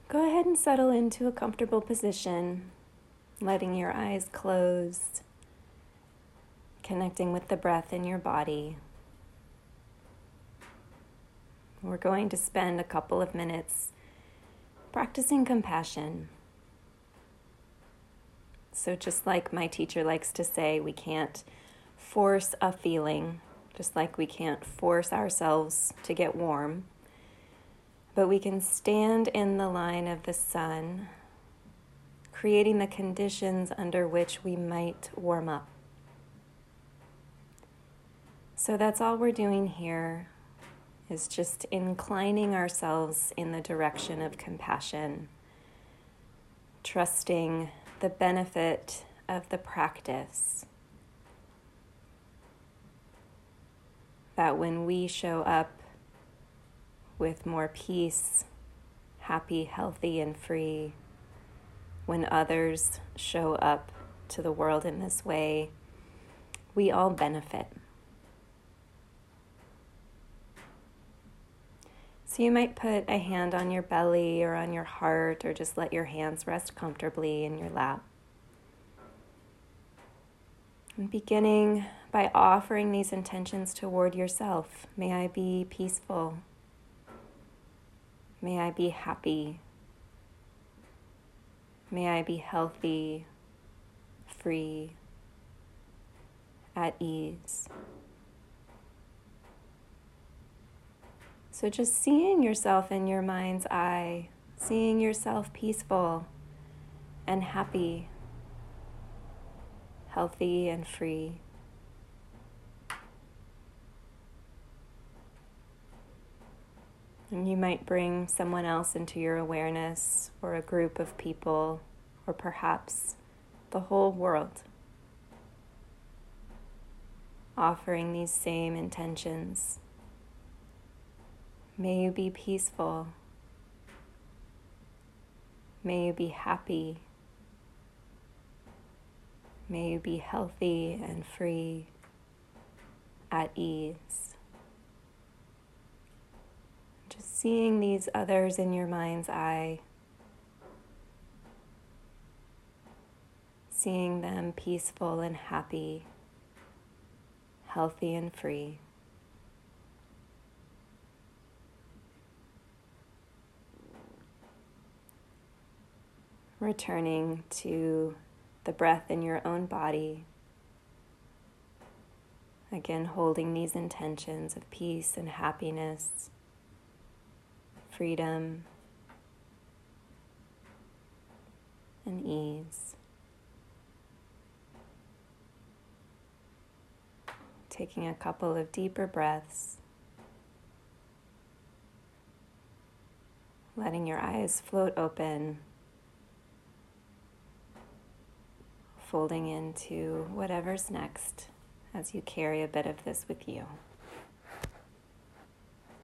Go ahead and settle into a comfortable position, letting your eyes close, connecting with the breath in your body. We're going to spend a couple of minutes practicing compassion. So just like my teacher likes to say, we can't force a feeling, just like we can't force ourselves to get warm. But we can stand in the line of the sun, creating the conditions under which we might warm up. So that's all we're doing here, is just inclining ourselves in the direction of compassion, trusting the benefit of the practice. That when we show up with more peace, happy, healthy, and free, when others show up to the world in this way, we all benefit. So you might put a hand on your belly or on your heart, or just let your hands rest comfortably in your lap. And beginning by offering these intentions toward yourself. May I be peaceful. May I be happy. May I be healthy, free, at ease. So just seeing yourself in your mind's eye, seeing yourself peaceful and happy, healthy and free. And you might bring someone else into your awareness, or a group of people, or perhaps the whole world, offering these same intentions. May you be peaceful. May you be happy. May you be healthy and free, at ease. Just seeing these others in your mind's eye, seeing them peaceful and happy, healthy and free. Returning to the breath in your own body. Again, holding these intentions of peace and happiness, freedom, and ease. Taking a couple of deeper breaths, letting your eyes float open, folding into whatever's next as you carry a bit of this with you.